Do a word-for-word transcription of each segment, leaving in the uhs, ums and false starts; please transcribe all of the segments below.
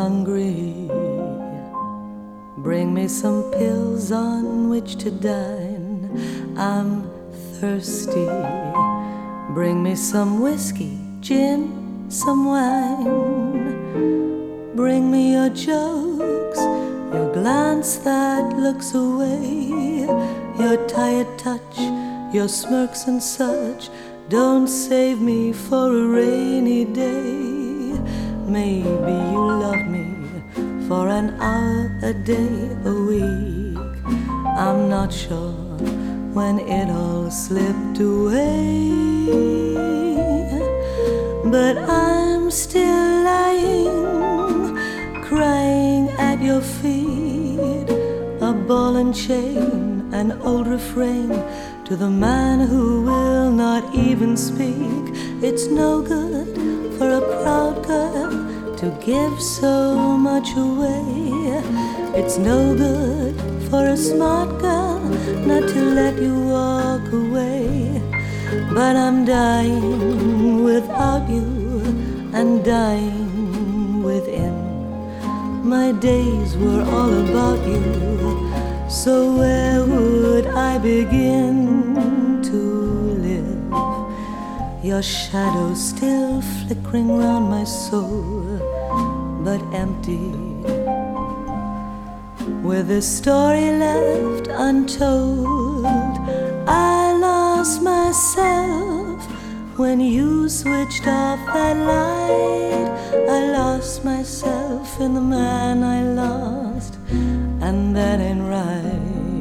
hungry. Bring me some pills on which to dine. I'm thirsty. Bring me some whiskey, gin, some wine. Bring me your jokes, your glance that looks away, your tired touch, your smirks and such. Don't save me for a rainy day. Maybe you love me for an hour a day, a week. I'm not sure when it all slipped away, but I'm still lying, crying at your feet. A ball and chain, an old refrain to the man who will not even speak. It's no good for a proud girl to give so much away. It's no good for a smart girl not to let you walk away. But I'm dying without you and dying within. My days were all about you, so where would I begin to live? Your shadow still flickering round my soul, but empty, with a story left untold. I lost myself when you switched off that light. I lost myself in the man I lost, and that ain't right.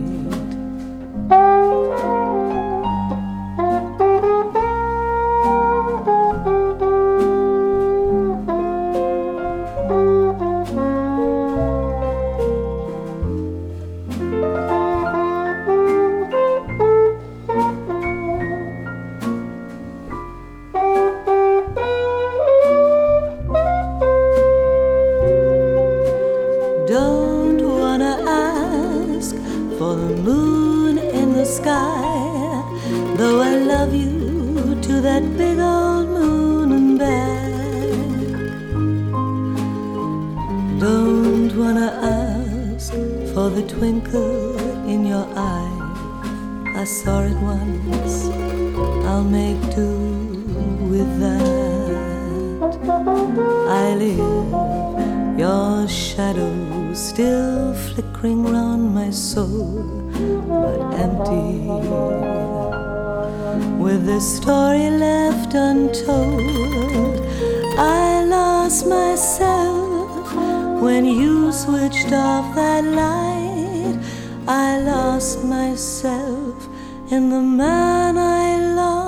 Don't wanna ask for the moon in the sky, though I love you to that big old moon and back. Don't wanna ask for the twinkle in your eye. I saw it once, I'll make do with that. I live, your shadow still flickering round my soul, but empty, with the story left untold. I lost myself when you switched off that light. I lost myself in the man I lost.